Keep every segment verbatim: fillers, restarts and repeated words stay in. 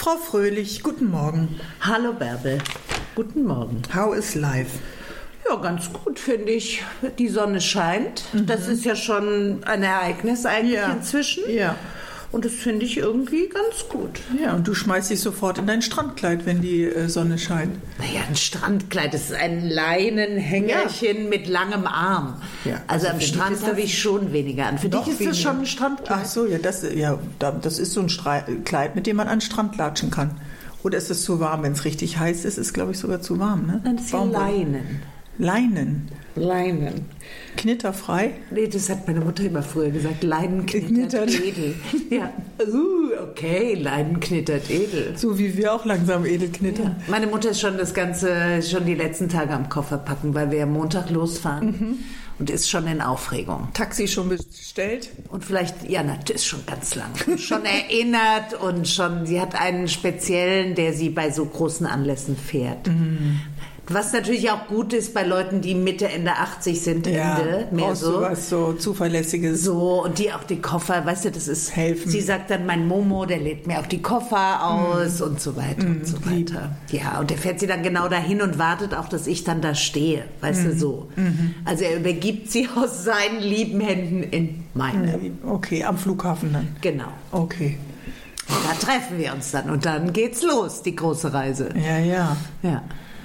Frau Fröhlich, guten Morgen. Hallo Bärbel, guten Morgen. How is life? Ja, ganz gut, finde ich. Die Sonne scheint. Mhm. Das ist ja schon ein Ereignis eigentlich ja. inzwischen. Ja. Und das finde ich irgendwie ganz gut. Ja, und du schmeißt dich sofort in dein Strandkleid, wenn die äh, Sonne scheint. Naja, ein Strandkleid, das ist ein Leinenhängerchen ja. mit langem Arm. Ja. Also, also am Strand habe ich schon weniger an. Für dich ist weniger. Das schon ein Strandkleid? Ach so, ja das, ja, das ist so ein Stre- Kleid, mit dem man an den Strand latschen kann. Oder ist es zu warm? Wenn es richtig heiß ist, ist es, glaube ich, sogar zu warm. Ne? Nein, das ist ja Leinen. Leinen? Leinen. Knitterfrei? Nee, das hat meine Mutter immer früher gesagt. Leinen knittert edel. Ja. Uh, okay, Leinen knittert edel. So wie wir auch langsam edel knittern. Ja. Meine Mutter ist schon das Ganze, schon die letzten Tage am Koffer packen, weil wir am Montag losfahren. Mhm. Und ist schon in Aufregung. Taxi schon bestellt? Und vielleicht, ja, das ist schon ganz lang. Schon erinnert und schon, sie hat einen speziellen, der sie bei so großen Anlässen fährt. Mhm. Was natürlich auch gut ist bei Leuten, die Mitte, Ende achtzig sind, ja, Ende, mehr so. Du was so Zuverlässiges. So, und die auch die Koffer, weißt du, das ist, helfen. Sie sagt dann, mein Momo, der lädt mir auch die Koffer aus mm. und so weiter mm, und so weiter. Lieb. Ja, und der fährt sie dann genau dahin und wartet auch, dass ich dann da stehe, weißt mm. du, so. Mm. Also er übergibt sie aus seinen lieben Händen in meine. Okay, am Flughafen dann. Genau. Okay. Und da treffen wir uns dann und dann geht's los, die große Reise. Ja, ja. Ja.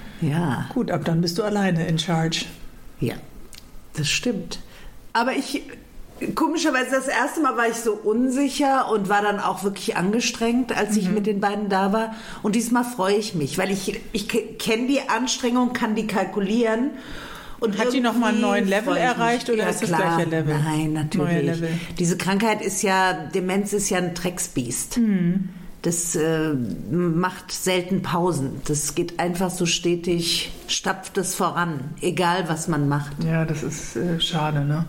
Ja. Gut, ab dann bist du alleine in charge. Ja, das stimmt. Aber ich, komischerweise, das erste Mal war ich so unsicher und war dann auch wirklich angestrengt, als ich mhm. mit den beiden da war. Und diesmal freue ich mich, weil ich, ich kenne die Anstrengung, kann die kalkulieren. Und hat die nochmal einen neuen Level erreicht oder ja, ist das klar. gleiche Level? Nein, natürlich. Neue Level. Diese Krankheit ist ja, Demenz ist ja ein Drecksbiest. Mhm. Das äh, macht selten Pausen. Das geht einfach so stetig, stapft es voran, egal was man macht. Ja, das ist äh, schade, ne?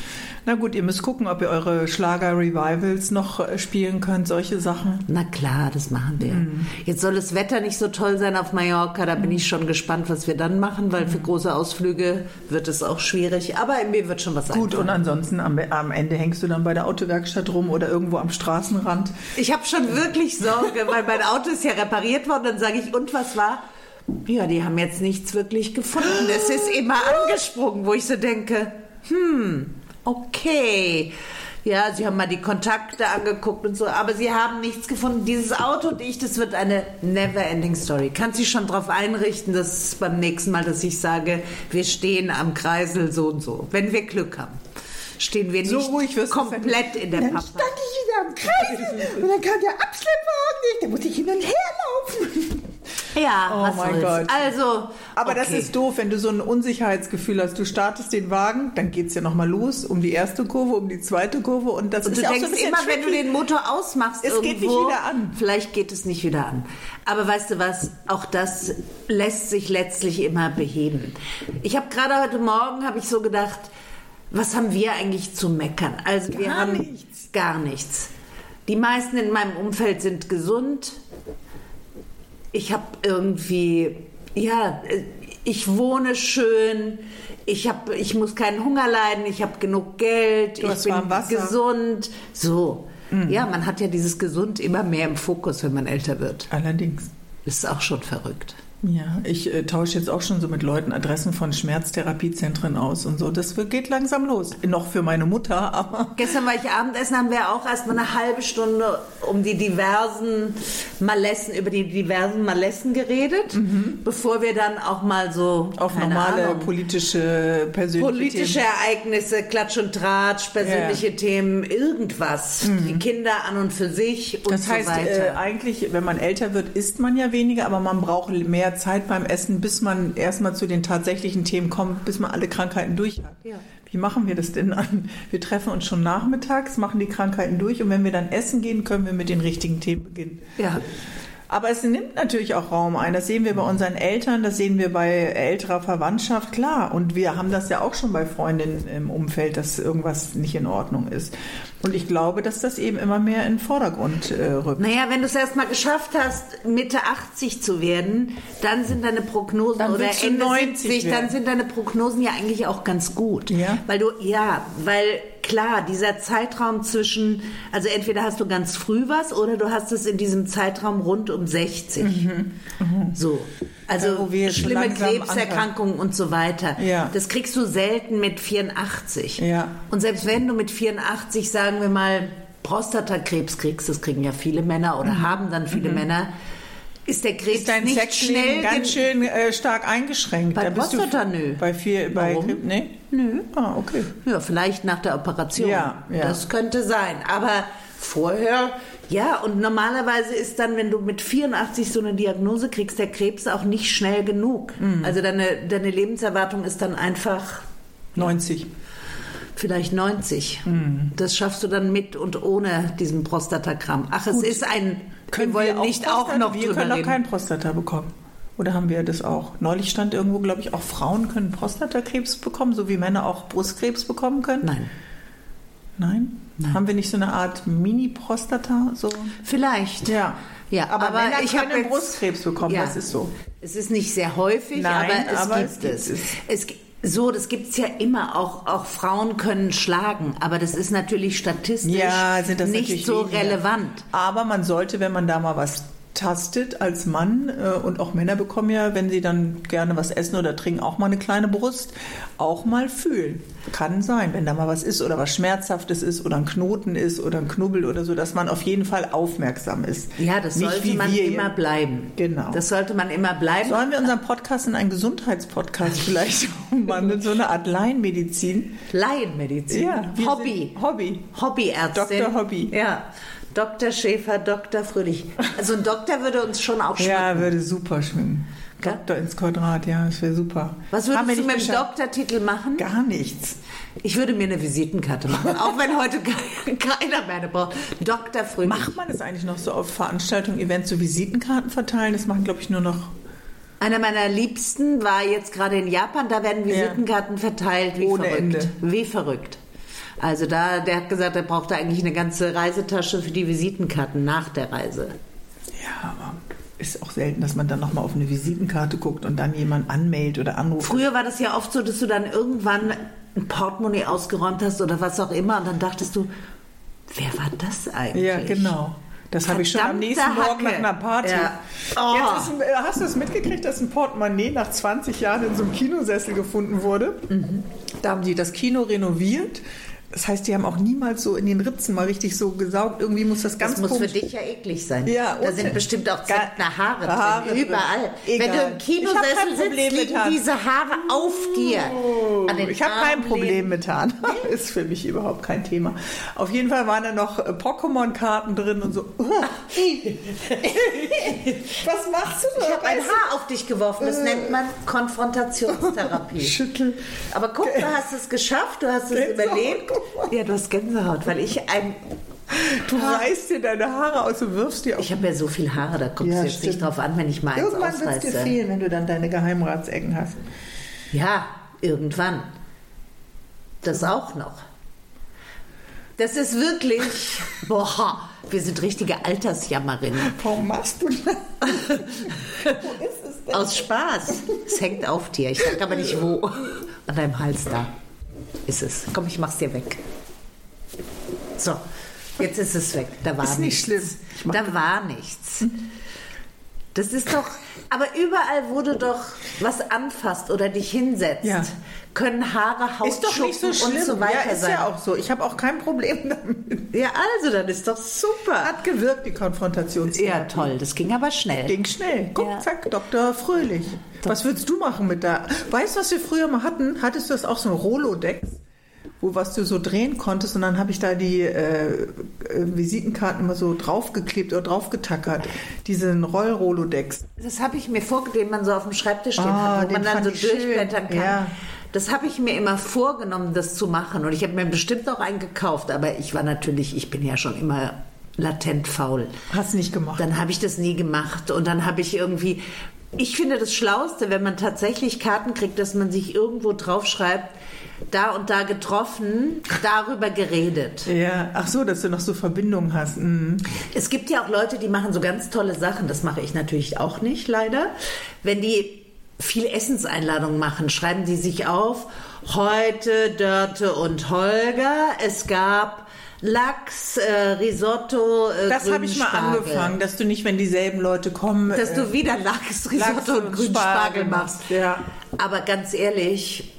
Na gut, ihr müsst gucken, ob ihr eure Schlager-Revivals noch äh, spielen könnt, solche Sachen. Na klar, das machen wir. Mm. Jetzt soll das Wetter nicht so toll sein auf Mallorca, da bin ich schon gespannt, was wir dann machen, weil für große Ausflüge wird es auch schwierig, aber mir wird schon was Gut, einfallen. Und ansonsten am, am Ende hängst du dann bei der Autowerkstatt rum oder irgendwo am Straßenrand. Ich habe schon wirklich Sorge, weil mein Auto ist ja repariert worden, dann sage ich, und was war? Ja, die haben jetzt nichts wirklich gefunden. Es ist immer angesprungen, wo ich so denke, hm... Okay, ja, sie haben mal die Kontakte angeguckt und so, aber sie haben nichts gefunden. Dieses Auto und ich, das wird eine never-ending Story. Kannst du dich schon darauf einrichten, dass beim nächsten Mal, dass ich sage, wir stehen am Kreisel so und so. Wenn wir Glück haben, stehen wir nicht so ruhig komplett in der Pappe. Dann stand ich wieder am Kreisel und dann kam der Abschleppwagen nicht, da musste ich hin und her laufen. Ja, oh was mein soll's. Gott. Also, aber okay. Das ist doof, wenn du so ein Unsicherheitsgefühl hast. Du startest den Wagen, dann geht es ja nochmal los um die erste Kurve, um die zweite Kurve und das und ist du ja auch denkst so ein bisschen immer, tricky. wenn du den Motor ausmachst, es irgendwo, geht nicht wieder an. Vielleicht geht es nicht wieder an. Aber weißt du was? Auch das lässt sich letztlich immer beheben. Ich habe gerade heute Morgen habe ich so gedacht, was haben wir eigentlich zu meckern? Also wir gar haben nichts. Gar nichts. Die meisten in meinem Umfeld sind gesund. Ich habe irgendwie, ja, ich wohne schön, ich, hab, ich muss keinen Hunger leiden, ich habe genug Geld, du ich bin Wasser. gesund. So, mhm. Ja, man hat ja dieses Gesund immer mehr im Fokus, wenn man älter wird. Allerdings. Das ist auch schon verrückt. Ja, ich äh, tausche jetzt auch schon so mit Leuten Adressen von Schmerztherapiezentren aus und so. Das geht langsam los. Noch für meine Mutter, aber... Gestern war ich Abendessen, haben wir auch erst mal eine halbe Stunde um die diversen Malessen, über die diversen Malessen geredet, mhm. bevor wir dann auch mal so... Auf normale Ahnung, politische, persönliche Politische Themen. Ereignisse, Klatsch und Tratsch, persönliche ja. Themen, irgendwas. Mhm. Die Kinder an und für sich und das so heißt, weiter. Das heißt, äh, eigentlich, wenn man älter wird, isst man ja weniger, aber man braucht mehr Zeit beim Essen, bis man erstmal zu den tatsächlichen Themen kommt, bis man alle Krankheiten durch hat. Ja. Wie machen wir das denn an? Wir treffen uns schon nachmittags, machen die Krankheiten durch und wenn wir dann essen gehen, können wir mit den richtigen Themen beginnen. Ja. Aber es nimmt natürlich auch Raum ein. Das sehen wir bei unseren Eltern, das sehen wir bei älterer Verwandtschaft, klar. Und wir haben das ja auch schon bei Freundinnen im Umfeld, dass irgendwas nicht in Ordnung ist. Und ich glaube, dass das eben immer mehr in den Vordergrund äh, rückt. Naja, wenn du es erst mal geschafft hast, Mitte achtzig zu werden, dann sind deine Prognosen dann oder Ende neunzig siebzig, dann sind deine Prognosen ja eigentlich auch ganz gut. Ja. Weil du, ja, weil klar, dieser Zeitraum zwischen, also entweder hast du ganz früh was oder du hast es in diesem Zeitraum rund um sechzig. Mhm. Mhm. So. Also ja, wo wir schlimme Krebserkrankungen und so weiter. Ja. Das kriegst du selten mit vierundachtzig. Ja. Und selbst wenn du mit vierundachtzig, sagen wir mal, Prostatakrebs kriegst, das kriegen ja viele Männer oder mhm. haben dann viele mhm. Männer, ist der Krebs ist dein nicht Sexleben schnell ganz schön äh, stark eingeschränkt. Bei da bist Prostata, du nö. Bei viel, bei Warum? Krebs, nee? Nö. Ah, okay. Ja, vielleicht nach der Operation. Ja, ja. Das könnte sein. Aber vorher, ja, und normalerweise ist dann, wenn du mit vierundachtzig so eine Diagnose kriegst, der Krebs auch nicht schnell genug. Mhm. Also deine, deine Lebenserwartung ist dann einfach neunzig. Vielleicht neunzig. Mhm. Das schaffst du dann mit und ohne diesen Prostatakram. Ach, es Gut. ist ein... Können wir wollen wir nicht auch, auch noch wir können noch keinen Prostata bekommen. Oder haben wir das auch? Neulich stand irgendwo, glaube ich, auch Frauen können Prostatakrebs bekommen, so wie Männer auch Brustkrebs bekommen können. Nein. Nein? Nein. Haben wir nicht so eine Art Mini-Prostata? So? Vielleicht. Ja. Ja, aber, aber Männer ich können habe Brustkrebs bekommen, ja. das ist so. Es ist nicht sehr häufig, Nein, aber es aber gibt es. es. es so, das gibt es ja immer. Auch, auch Frauen können schlagen, aber das ist natürlich statistisch ja, sind das nicht so weniger. relevant. Aber man sollte, wenn man da mal was tastet als Mann, äh, und auch Männer bekommen ja, wenn sie dann gerne was essen oder trinken, auch mal eine kleine Brust, auch mal fühlen. Kann sein, wenn da mal was ist oder was Schmerzhaftes ist oder ein Knoten ist oder ein Knubbel oder so, dass man auf jeden Fall aufmerksam ist. Ja, das Nicht sollte man immer hier. bleiben. Genau. Das sollte man immer bleiben. Sollen wir unseren Podcast in einen Gesundheitspodcast vielleicht umwandeln, so eine Art Laienmedizin? Laienmedizin? Ja. Hobby. Hobby. Hobbyärztin. Doktor Hobby. Ja. Doktor Schäfer, Doktor Fröhlich. Also ein Doktor würde uns schon auch schmecken. Ja, würde super schwimmen. Ja? Doktor ins Quadrat, ja, das wäre super. Was würdest du mit dem geschafft. Doktortitel machen? Gar nichts. Ich würde mir eine Visitenkarte machen, auch wenn heute keiner mehr eine braucht. Doktor Fröhlich. Macht man das eigentlich noch so auf Veranstaltungen, Events, so Visitenkarten verteilen? Das machen, glaube ich, nur noch... Einer meiner Liebsten war jetzt gerade in Japan, da werden Visitenkarten ja. verteilt wie Ohne verrückt. Ende. Wie verrückt. Also da, der hat gesagt, er brauchte eigentlich eine ganze Reisetasche für die Visitenkarten nach der Reise. Ja, aber ist auch selten, dass man dann nochmal auf eine Visitenkarte guckt und dann jemand anmeldet oder anruft. Früher war das ja oft so, dass du dann irgendwann ein Portemonnaie ausgeräumt hast oder was auch immer und dann dachtest du, wer war das eigentlich? Ja, genau. Das habe ich schon am nächsten Morgen nach einer Party. Ja. Oh. Jetzt ist ein, hast du es mitgekriegt, dass ein Portemonnaie nach zwanzig Jahren in so einem Kinosessel gefunden wurde? Mhm. Da haben die das Kino renoviert. Das heißt, die haben auch niemals so in den Ritzen mal richtig so gesaugt. Irgendwie muss das ganz Das muss komisch. Für dich ja eklig sein. Ja, da sind bestimmt auch zentner Haare, Haare drin, überall. Egal. Wenn du im Kinosessel sitzt, liegen mit diese Haare auf dir. An den ich habe kein Problem mit Haaren. Ist für mich überhaupt kein Thema. Auf jeden Fall waren da noch Pokémon-Karten drin und so. Was machst du da? Ich habe ein Haar auf dich geworfen. Das nennt man Konfrontationstherapie. Schüttel. Aber guck, du hast es geschafft, du hast es überlebt. Ja, du hast Gänsehaut, weil ich ein... Du reißt dir deine Haare aus und wirfst die auf. Ich habe ja so viel Haare, da kommst ja, du jetzt stimmt. nicht drauf an, wenn ich mal eins irgendwann ausreiße. Irgendwann wird es dir fehlen, wenn du dann deine Geheimratsecken hast. Ja, irgendwann. Das auch noch. Das ist wirklich... Boah, wir sind richtige Altersjammerinnen. Warum machst du das? Wo ist es denn? Aus Spaß. Es hängt auf dir. Ich sag aber nicht wo. An deinem Hals da ist es. Komm, ich mach's dir weg. So, jetzt ist es weg. Da war ist nichts. nicht schlimm. Da war nichts. Das ist doch... Aber überall, wo du doch was anfasst oder dich hinsetzt, ja. können Haare, Ist doch nicht so Hautschuppen schlimm. und so weiter ja, ist sein. ja auch so. Ich habe auch kein Problem damit. Ja, also, dann ist doch super. Hat gewirkt, die Konfrontationstherapie. Ja, toll. Das ging aber schnell. Ging schnell. Guck, ja. zack, Doktor Fröhlich. Doch. Was würdest du machen mit der... Weißt du, was wir früher mal hatten? Hattest du das auch so ein Rolodex? Wo was du so drehen konntest und dann habe ich da die äh, Visitenkarten immer so draufgeklebt oder draufgetackert. Diesen Roll-Rolodex. Das habe ich mir vorgestellt, den man so auf dem Schreibtisch stehen Ah, hat, wo man dann so durchblättern kann. Ja. Das habe ich mir immer vorgenommen, das zu machen. Und ich habe mir bestimmt auch einen gekauft. Aber ich war natürlich, ich bin ja schon immer latent faul. Hast nicht gemacht. Dann habe ich das nie gemacht. Und dann habe ich irgendwie... Ich finde das Schlauste, wenn man tatsächlich Karten kriegt, dass man sich irgendwo draufschreibt, da und da getroffen, darüber geredet. Ja, ach so, dass du noch so Verbindungen hast. Mhm. Es gibt ja auch Leute, die machen so ganz tolle Sachen. Das mache ich natürlich auch nicht, leider. Wenn die viel Essenseinladungen machen, schreiben die sich auf heute Dörte und Holger. Es gab Lachs, äh, Risotto, äh, Das habe ich mal Grünspargel. angefangen, dass du nicht, wenn dieselben Leute kommen... Dass äh, du wieder Lachs, Risotto Lachs und Grünspargel machst. Ja. Aber ganz ehrlich,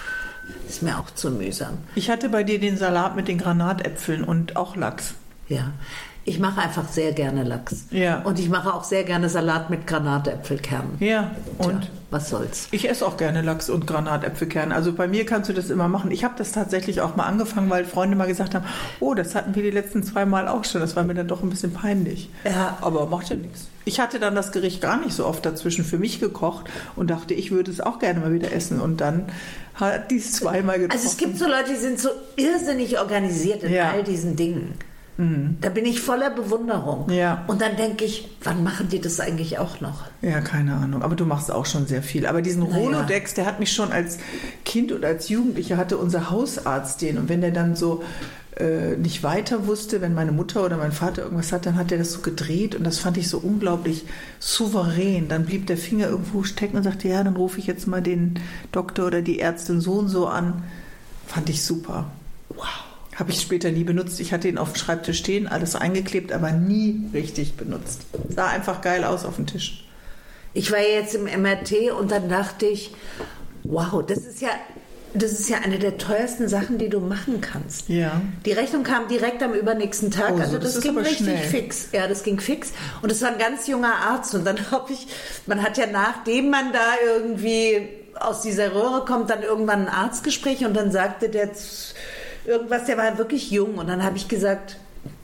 ist mir auch zu mühsam. Ich hatte bei dir den Salat mit den Granatäpfeln und auch Lachs. Ja, ich mache einfach sehr gerne Lachs. Ja. Und ich mache auch sehr gerne Salat mit Granatäpfelkernen. Ja, und Tja, was soll's. ich esse auch gerne Lachs und Granatäpfelkerne. Also bei mir kannst du das immer machen. Ich habe das tatsächlich auch mal angefangen, weil Freunde mal gesagt haben, oh, das hatten wir die letzten zwei Mal auch schon. Das war mir dann doch ein bisschen peinlich. Ja. Aber macht ja nichts. Ich hatte dann das Gericht gar nicht so oft dazwischen für mich gekocht und dachte, ich würde es auch gerne mal wieder essen. Und dann hat die es zweimal getroffen. Also es gibt so Leute, die sind so irrsinnig organisiert in Ja. all diesen Dingen. Mhm. Da bin ich voller Bewunderung. Ja. Und dann denke ich, wann machen die das eigentlich auch noch? Ja, keine Ahnung. Aber du machst auch schon sehr viel. Aber diesen Naja. Rolodex, der hat mich schon als Kind und als Jugendlicher hatte unser Hausarzt den. Und wenn der dann so äh, nicht weiter wusste, wenn meine Mutter oder mein Vater irgendwas hat, dann hat er das so gedreht. Und das fand ich so unglaublich souverän. Dann blieb der Finger irgendwo stecken und sagte, ja, dann rufe ich jetzt mal den Doktor oder die Ärztin so und so an. Fand ich super. Wow. Habe ich später nie benutzt. Ich hatte ihn auf dem Schreibtisch stehen, alles eingeklebt, aber nie richtig benutzt. Sah einfach geil aus auf dem Tisch. Ich war jetzt im M R T und dann dachte ich, wow, das ist ja, das ist ja eine der teuersten Sachen, die du machen kannst. Ja. Die Rechnung kam direkt am übernächsten Tag, Oh, so, also das das, ist ging aber richtig schnell. fix. Ja, das ging fix. Und es war ein ganz junger Arzt. Und dann habe ich, man hat ja nachdem man da irgendwie aus dieser Röhre kommt, dann irgendwann ein Arztgespräch und dann sagte der irgendwas, der war wirklich jung. Und dann habe ich gesagt,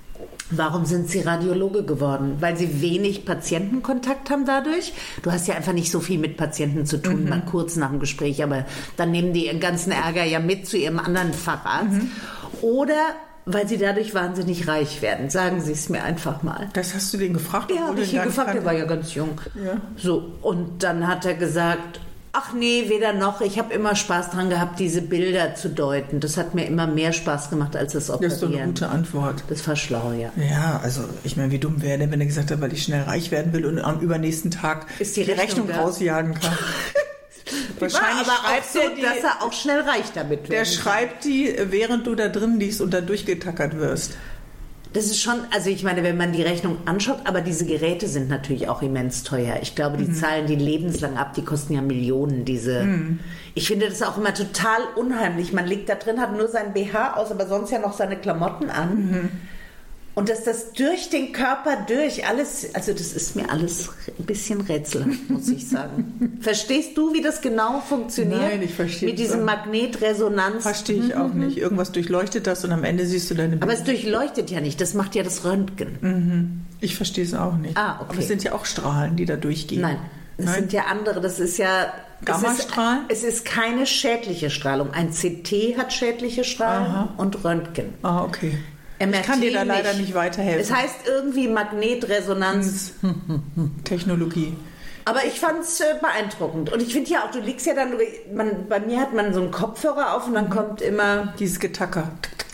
warum sind Sie Radiologe geworden? Weil Sie wenig Patientenkontakt haben dadurch? Du hast ja einfach nicht so viel mit Patienten zu tun, mal kurz nach dem Gespräch, aber dann nehmen die ihren ganzen Ärger ja mit zu ihrem anderen Facharzt. Mhm. Oder weil Sie dadurch wahnsinnig reich werden. Sagen Sie es mir einfach mal. Das hast du den gefragt? Ja, habe ich ihn gefragt, der war ja ganz jung. Ja. So, und dann hat er gesagt, ach nee, weder noch. Ich habe immer Spaß dran gehabt, diese Bilder zu deuten. Das hat mir immer mehr Spaß gemacht als das Operieren. Das ist doch eine gute Antwort. Das war schlau, ja. Ja, also ich meine, wie dumm wäre der, wenn er gesagt hat, weil ich schnell reich werden will und am übernächsten Tag Ist die Rechnung da? rausjagen kann. Wahrscheinlich war aber auch so, er die, dass er auch schnell reich damit wird. Der schreibt die, während du da drin liegst und da durchgetackert wirst. Das ist schon, also ich meine, wenn man die Rechnung anschaut, aber diese Geräte sind natürlich auch immens teuer. Ich glaube, die mhm. zahlen die lebenslang ab, die kosten ja Millionen, diese. Mhm. Ich finde das auch immer total unheimlich. Man liegt da drin, hat nur sein B H aus, aber sonst ja noch seine Klamotten an. Mhm. Und dass das durch den Körper durch, alles, also das ist mir alles ein bisschen rätselhaft, muss ich sagen. Verstehst du, wie das genau funktioniert? Nein, ich verstehe Mit diesem Magnetresonanz. Verstehe ich auch nicht. Irgendwas durchleuchtet das und am Ende siehst du deine Bilder. Aber es durchleuchtet ja nicht, das macht ja das Röntgen. Mhm. Ich verstehe es auch nicht. Ah, okay. Aber es sind ja auch Strahlen, die da durchgehen. Nein, es Nein? sind ja andere, das ist ja... Gammastrahlen? Es ist, es ist keine schädliche Strahlung. Ein C T hat schädliche Strahlen Aha. und Röntgen. Ah, okay. M R T ich kann dir da leider nicht weiterhelfen. Es heißt irgendwie Magnetresonanz. Technologie. Aber ich fand es äh, beeindruckend. Und ich finde ja auch, du liegst ja dann, man, bei mir hat man so einen Kopfhörer auf und dann kommt immer... Dieses Getacker.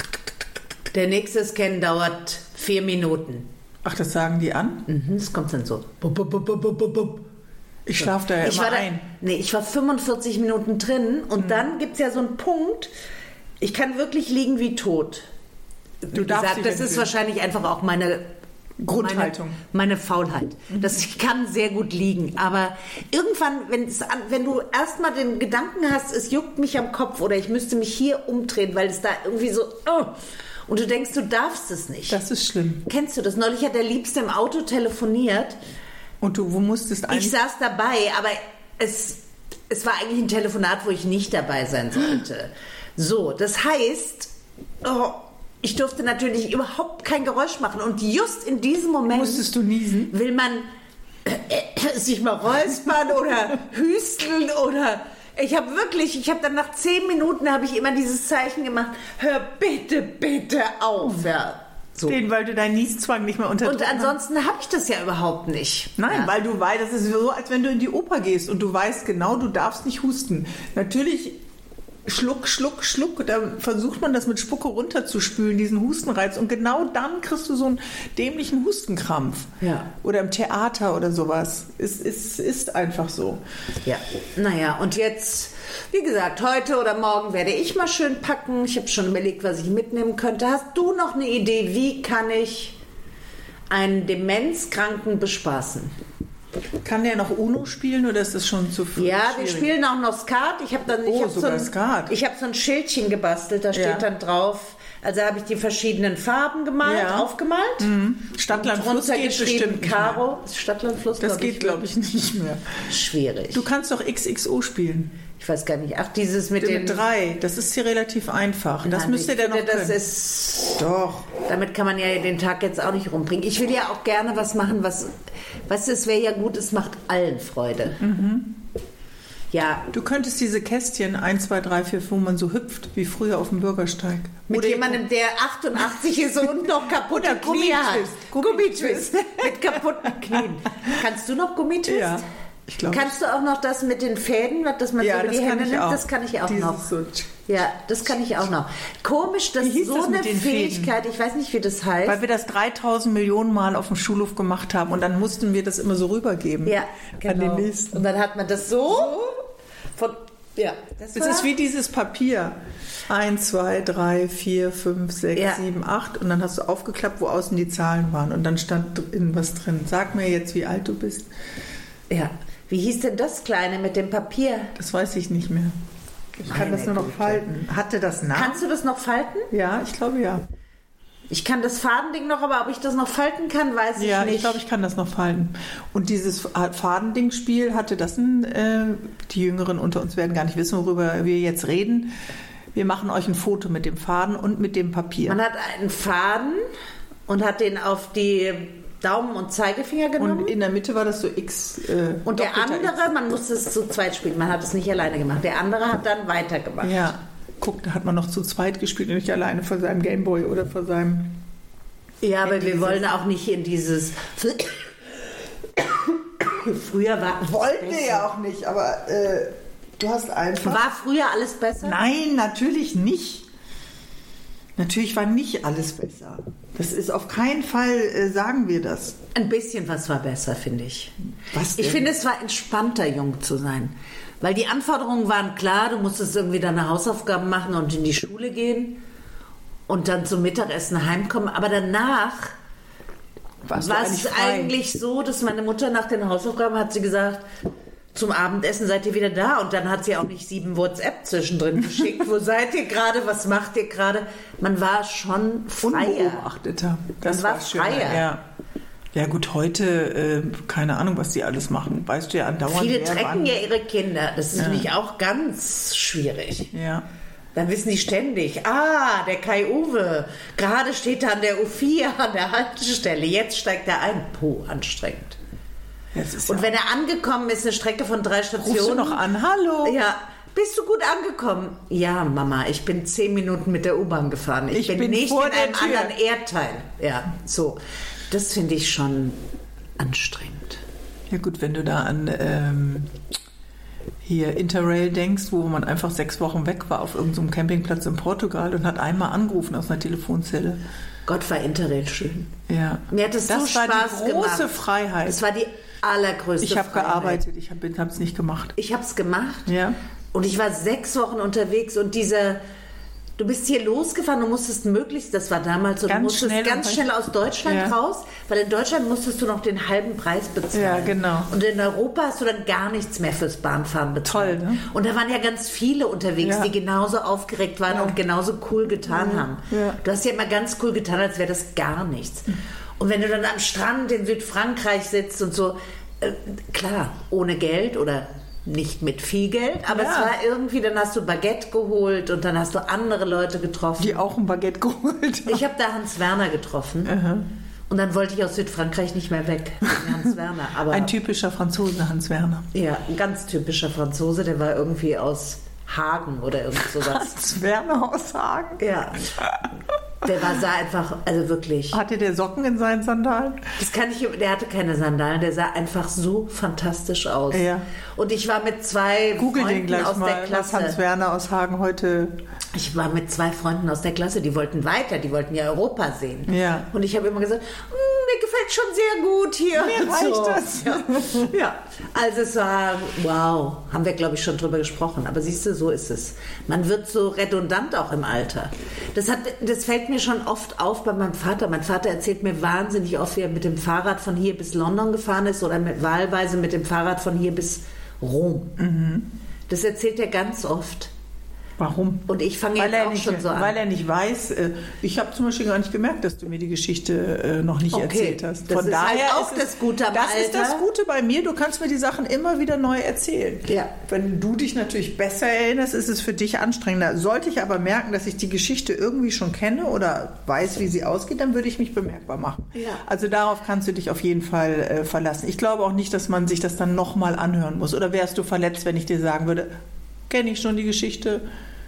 Der nächste Scan dauert vier Minuten. Ach, das sagen die an? Mhm, das kommt dann so. Bup, bup, bup, bup, bup, bup. Ich schlafe da ja ich immer war da, ein. Nee, ich war fünfundvierzig Minuten drin und mhm. dann gibt es ja so einen Punkt, ich kann wirklich liegen wie tot. Du Wie darfst gesagt, das ist wahrscheinlich einfach auch meine Grundhaltung. Meine, meine Faulheit. Mhm. Das, ich kann sehr gut liegen, aber irgendwann, wenn, es, wenn du erstmal den Gedanken hast, es juckt mich am Kopf oder ich müsste mich hier umdrehen, weil es da irgendwie so... Oh, und du denkst, du darfst es nicht. Das ist schlimm. Kennst du das? Neulich hat der Liebste im Auto telefoniert. Und du, wo musstest eigentlich... Ich saß dabei, aber es, es war eigentlich ein Telefonat, wo ich nicht dabei sein sollte. So, das heißt... Oh, ich durfte natürlich überhaupt kein Geräusch machen. Und just in diesem Moment... Musstest du niesen? Will man äh, sich mal räuspern oder hüsteln oder... Ich habe wirklich, ich habe dann nach zehn Minuten habe ich immer dieses Zeichen gemacht, hör bitte, bitte auf. Ja, so. Den, weil du deinen Nieszwang nicht mehr unterdrückst. Und ansonsten habe ich das ja überhaupt nicht. Nein, ja. weil du weißt, das ist so, als wenn du in die Oper gehst und du weißt genau, du darfst nicht husten. Natürlich Schluck, Schluck, Schluck. Da versucht man das mit Spucke runterzuspülen, diesen Hustenreiz. Und genau dann kriegst du so einen dämlichen Hustenkrampf. Ja. Oder im Theater oder sowas. Es ist, ist einfach so. Ja, naja, und jetzt, wie gesagt, heute oder morgen werde ich mal schön packen. Ich habe schon überlegt, was ich mitnehmen könnte. Hast du noch eine Idee, wie kann ich einen Demenzkranken bespaßen? Kann der noch Uno spielen oder ist das schon zu früh? Ja, schwierig? wir spielen auch noch Skat. Ich habe dann, ich Oh, hab so sogar ein, Skat. ich habe so ein Schildchen gebastelt, da steht Ja. dann drauf, also habe ich die verschiedenen Farben gemalt, Ja. aufgemalt. Mhm. Stadtland Fluss Drunter geht geschrieben bestimmt nicht mehr. Karo. Stadtland Fluss, Das glaub geht, ich, glaube ich, nicht mehr. schwierig. Du kannst doch X X O spielen. Ich weiß gar nicht. Ach, dieses mit den... Mit drei. Das ist hier relativ einfach. Das Nein, müsste ich der noch finde, das können. ist... Doch. Damit kann man ja den Tag jetzt auch nicht rumbringen. Ich will ja auch gerne was machen, was... Weißt du, es wäre ja gut, es macht allen Freude. Mhm. Ja, Du könntest diese Kästchen eins, zwei, drei, vier, wo man so hüpft, wie früher auf dem Bürgersteig. mit Oder jemandem, der achtundachtzig ist und noch kaputte Oder Knie hat. Gummitwist. Gummitwist. Mit kaputten Knien. Kannst du noch Gummitwist? Ja, ich glaube. Kannst du auch noch das mit den Fäden, dass man Ja, so über das die kann Hände ich nimmt? auch. Das kann ich auch Dieses noch. so- Ja, das kann ich auch noch. Komisch, dass Wie hieß so das mit eine den Fäden? Fähigkeit, ich weiß nicht, wie das heißt. Weil wir das dreitausend Millionen Mal auf dem Schulhof gemacht haben und dann mussten wir das immer so rübergeben. Ja, An genau. den nächsten. Und dann hat man das so, von, ja. Das Es war- ist wie dieses Papier. Eins, zwei, drei, vier, fünf, sechs, Ja. sieben, acht. Und dann hast du aufgeklappt, wo außen die Zahlen waren. Und dann stand innen was drin. Sag mir jetzt, wie alt du bist. Ja. Wie hieß denn das Kleine mit dem Papier? Das weiß ich nicht mehr. Ich kann Meine das nur noch Güte. falten. Hatte das Namen? Kannst du das noch falten? Ja, ich glaube ja. Ich kann das Fadending noch, aber ob ich das noch falten kann, weiß Ja, ich nicht. ich glaube, ich kann das noch falten. Und dieses Fadending-Spiel hatte das ein, äh, die Jüngeren unter uns werden gar nicht wissen, worüber wir jetzt reden. Wir machen euch ein Foto mit dem Faden und mit dem Papier. Man hat einen Faden und hat den auf die Daumen und Zeigefinger genommen. Und in der Mitte war das so X. Äh, Und der doppelter andere, man musste es zu zweit spielen, man hat es nicht alleine gemacht. Der andere hat dann weitergemacht. X. Ja, guck, da hat man noch zu zweit gespielt und nicht alleine vor seinem Gameboy oder vor seinem. Ja, aber In wir dieses- wollen auch nicht in dieses... Früher war... Wollten wir ja auch nicht, aber äh, du hast einfach. War früher alles besser? Nein, natürlich nicht. Natürlich war nicht alles besser. Das ist auf keinen Fall, äh, sagen wir das. Ein bisschen was war besser, finde ich. Was Ich denn? finde, es war entspannter, jung zu sein. Weil die Anforderungen waren klar, du musstest irgendwie deine Hausaufgaben machen und in die Schule gehen und dann zum Mittagessen heimkommen. Aber danach Warst du war eigentlich es frei? eigentlich so, dass meine Mutter nach den Hausaufgaben hat sie gesagt, zum Abendessen seid ihr wieder da. Und dann hat sie auch nicht sieben WhatsApp zwischendrin geschickt. Wo seid ihr gerade? Was macht ihr gerade? Man war schon freier. Unbeobachteter. Das Man war schöner, freier. Ja. Ja gut, heute, äh, keine Ahnung, was die alles machen. Weißt du ja andauernd. Viele wer trecken wann- ja ihre Kinder. Das ist nämlich auch ganz schwierig. Ja. Dann wissen die ständig, ah, der Kai-Uwe, gerade steht er an der U vier an der Haltestelle, jetzt steigt er ein. Puh, anstrengend. Jetzt ist Und ja wenn er angekommen ist, eine Strecke von drei Stationen. rufst du noch an? Hallo? Ja, bist du gut angekommen? Ja, Mama, ich bin zehn Minuten mit der U-Bahn gefahren. Ich, Ich bin, bin nicht vor in der einem Tür. anderen Erdteil. Ja, so. Das finde ich schon anstrengend. Ja gut, wenn du da an ähm, hier Interrail denkst, wo man einfach sechs Wochen weg war auf irgendeinem Campingplatz in Portugal und hat einmal angerufen aus einer Telefonzelle. Gott, war Interrail schön. Ja. Mir hat es das so war Spaß die große gemacht. Freiheit. Es war die allergrößte Ich habe Freiheit. gearbeitet, ich habe es nicht gemacht. Ich habe es gemacht. Ja. Und ich war sechs Wochen unterwegs und dieser, du bist hier losgefahren, du musstest möglichst, das war damals so, du Ganz musstest schnell ganz und- schnell aus Deutschland Ja. raus, weil in Deutschland musstest du noch den halben Preis bezahlen. Ja, genau. Und in Europa hast du dann gar nichts mehr fürs Bahnfahren bezahlt. Toll, ne? Und da waren ja ganz viele unterwegs, Ja. die genauso aufgeregt waren Ja. und genauso cool getan haben. Ja. Du hast ja immer ganz cool getan, als wäre das gar nichts. Und wenn du dann am Strand in Südfrankreich sitzt und so, äh, klar, ohne Geld oder nicht mit viel Geld, aber Ja. es war irgendwie, dann hast du Baguette geholt und dann hast du andere Leute getroffen. Die auch ein Baguette geholt haben. Ich habe da Hans Werner getroffen und dann wollte ich aus Südfrankreich nicht mehr weg. wegen Hans Werner. Aber Ein typischer Franzose, Hans Werner. ja, ein ganz typischer Franzose, der war irgendwie aus Hagen oder irgend sowas. Hans Werner aus Hagen. Ja. Der war, sah einfach, also wirklich. Hatte der Socken in seinen Sandalen? Das kann ich, der hatte keine Sandalen, der sah einfach so fantastisch aus. Ja. Und ich war mit zwei Google Freunden den gleich aus mal, der Klasse. was Hans Werner aus Hagen heute... Ich war mit zwei Freunden aus der Klasse, die wollten weiter, die wollten ja Europa sehen. Ja. Und ich habe immer gesagt, mir gefällt schon sehr gut hier. Mir reicht das. Ja. ja, also es war, wow, haben wir glaube ich schon drüber gesprochen, aber siehst du, so ist es. Man wird so redundant auch im Alter. Das, hat, das fällt mir schon oft auf bei meinem Vater. Mein Vater erzählt mir wahnsinnig oft, wie er mit dem Fahrrad von hier bis London gefahren ist oder mit, wahlweise mit dem Fahrrad von hier bis Rom. Mhm. Das erzählt er ganz oft. Warum? Und ich fange jetzt auch nicht, schon so an. Weil er nicht weiß, ich habe zum Beispiel gar nicht gemerkt, dass du mir die Geschichte noch nicht okay. erzählt hast. Von das ist daher halt auch ist das Gute am das Alter. Das ist das Gute bei mir, du kannst mir die Sachen immer wieder neu erzählen. Ja. Wenn du dich natürlich besser erinnerst, ist es für dich anstrengender. Sollte ich aber merken, dass ich die Geschichte irgendwie schon kenne oder weiß, wie sie ausgeht, dann würde ich mich bemerkbar machen. Ja. Also darauf kannst du dich auf jeden Fall äh, verlassen. Ich glaube auch nicht, dass man sich das dann nochmal anhören muss. Oder wärst du verletzt, wenn ich dir sagen würde, kenne ich schon die Geschichte?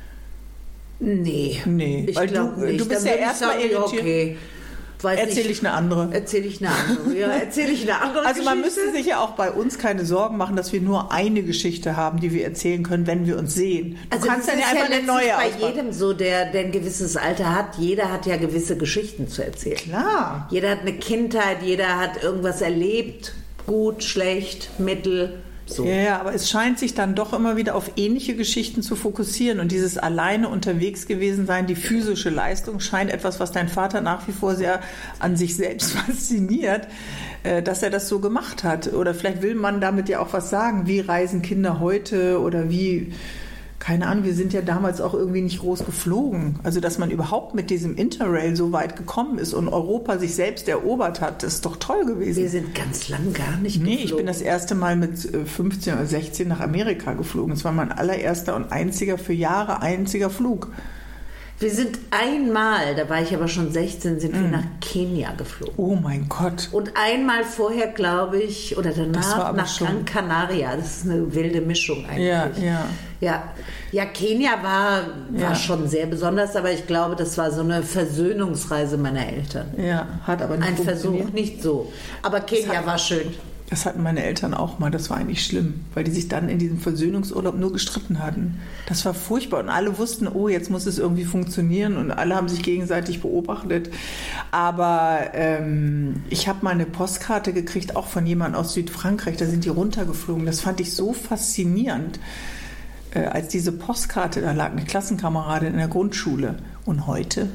Nee. Nee, ich weil glaube du, nicht. du bist Dann ja erstmal irritiert. Okay. Erzähle ich eine andere. Erzähle ich eine andere. Ja, erzähle ich eine andere Also man Geschichte? müsste sich ja auch bei uns keine Sorgen machen, dass wir nur eine Geschichte haben, die wir erzählen können, wenn wir uns sehen. Du also kannst das dann ist ja einfach ja eine neue bei auspacken. jedem so, der, der ein gewisses Alter hat. Jeder hat ja gewisse Geschichten zu erzählen. Klar. Jeder hat eine Kindheit, jeder hat irgendwas erlebt. Gut, schlecht, mittel. So. Ja, ja, aber es scheint sich dann doch immer wieder auf ähnliche Geschichten zu fokussieren und dieses alleine unterwegs gewesen sein, die physische Leistung scheint etwas, was dein Vater nach wie vor sehr an sich selbst fasziniert, dass er das so gemacht hat. Oder vielleicht will man damit ja auch was sagen, wie reisen Kinder heute oder wie... Keine Ahnung, wir sind ja damals auch irgendwie nicht groß geflogen. Also, dass man überhaupt mit diesem Interrail so weit gekommen ist und Europa sich selbst erobert hat, ist doch toll gewesen. Wir sind ganz lang gar nicht geflogen. Nee, ich bin das erste Mal mit fünfzehn oder sechzehn nach Amerika geflogen. Es war mein allererster und einziger, für Jahre einziger Flug. Wir sind einmal, da war ich aber schon sechzehn, sind wir mm. nach Kenia geflogen. Oh mein Gott. Und einmal vorher, glaube ich, oder danach nach schon... Gran Canaria. Das ist eine wilde Mischung eigentlich. Ja, ja. Ja, ja Kenia war, war ja. schon sehr besonders, aber ich glaube, das war so eine Versöhnungsreise meiner Eltern. Ja, hat aber nicht Ein Versuch, nicht so. Aber Kenia hat, war schön. Das hatten meine Eltern auch mal, das war eigentlich schlimm, weil die sich dann in diesem Versöhnungsurlaub nur gestritten hatten. Das war furchtbar und alle wussten, oh, jetzt muss es irgendwie funktionieren und alle haben sich gegenseitig beobachtet. Aber ähm, ich habe mal eine Postkarte gekriegt, auch von jemandem aus Südfrankreich, da sind die runtergeflogen. Das fand ich so faszinierend, äh, als diese Postkarte da lag, eine Klassenkameradin in der Grundschule. Und heute?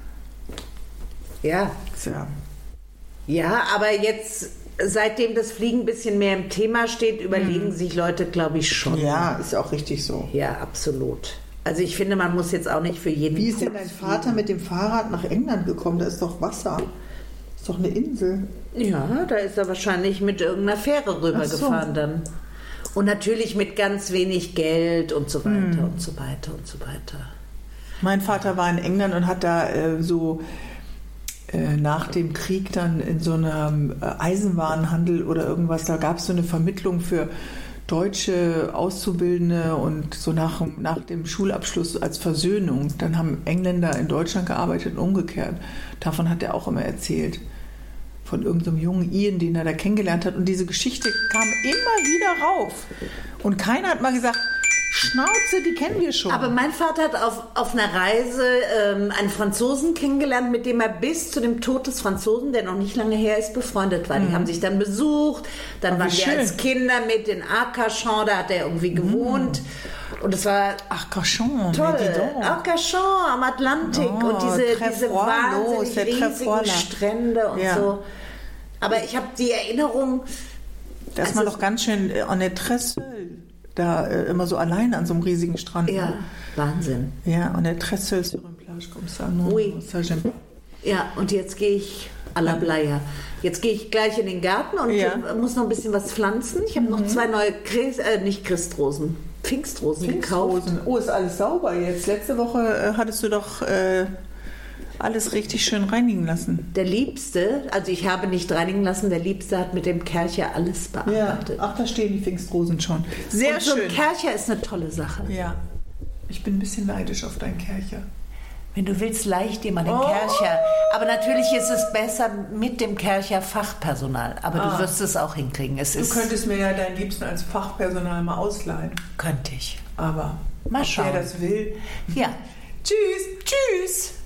Ja. Ja, ja, aber jetzt... Seitdem das Fliegen ein bisschen mehr im Thema steht, überlegen hm. sich Leute, glaube ich, schon. Ja, ist auch richtig so. Ja, absolut. Also ich finde, man muss jetzt auch nicht für jeden... Wie ist denn dein Vater fliegen. Mit dem Fahrrad nach England gekommen? Da ist doch Wasser. Ist doch eine Insel. Ja, da ist er wahrscheinlich mit irgendeiner Fähre rübergefahren so. Dann. Und natürlich mit ganz wenig Geld und so weiter hm. und so weiter und so weiter. Mein Vater war in England und hat da äh, so... nach dem Krieg dann in so einem Eisenwarenhandel oder irgendwas, da gab es so eine Vermittlung für deutsche Auszubildende und so nach, nach dem Schulabschluss als Versöhnung. Dann haben Engländer in Deutschland gearbeitet und umgekehrt. Davon hat er auch immer erzählt. Von irgendeinem jungen Ian, den er da kennengelernt hat. Und diese Geschichte kam immer wieder rauf. Und keiner hat mal gesagt, Schnauze, die kennen wir schon. Aber mein Vater hat auf, auf einer Reise ähm, einen Franzosen kennengelernt, mit dem er bis zu dem Tod des Franzosen, der noch nicht lange her ist, befreundet war. Mhm. Die haben sich dann besucht, dann Ach, waren schön. wir als Kinder mit in Arcachon, da hat er irgendwie gewohnt. Mhm. Und es war Arcachon, toll. Arcachon am Atlantik oh, und diese, diese wahnsinnig riesigen Strände und ja. so. Aber ich habe die Erinnerung... Da ist also, man doch ganz schön en Tressel. Da äh, immer so alleine an so einem riesigen Strand. Ja, ne? Wahnsinn. Ja, und der Tressel sur une plage comme ça. Non, oui. ça j'aime. Ja, und jetzt gehe ich à la Playa. Jetzt gehe ich gleich in den Garten und ja. muss noch ein bisschen was pflanzen. Ich habe mhm. noch zwei neue, Christ, äh, nicht Christrosen, Pfingstrosen, Pfingstrosen gekauft. Oh, ist alles sauber jetzt. Letzte Woche äh, hattest du doch... Äh, alles richtig schön reinigen lassen. Der Liebste, also ich habe nicht reinigen lassen, der Liebste hat mit dem Kercher alles bearbeitet. Ja. Ach, da stehen die Pfingstrosen schon. Sehr und schön. So ein Kercher ist eine tolle Sache. Ja. Ich bin ein bisschen neidisch auf deinen Kercher. Wenn du willst, leih ich dir mal den Oh. Kercher. Aber natürlich ist es besser mit dem Kercher Fachpersonal. Aber Ah. du wirst es auch hinkriegen. Es Du ist, könntest mir ja deinen Liebsten als Fachpersonal mal ausleihen. könnte ich. Aber Mal ob schauen. wer das will. Ja. Tschüss. Tschüss.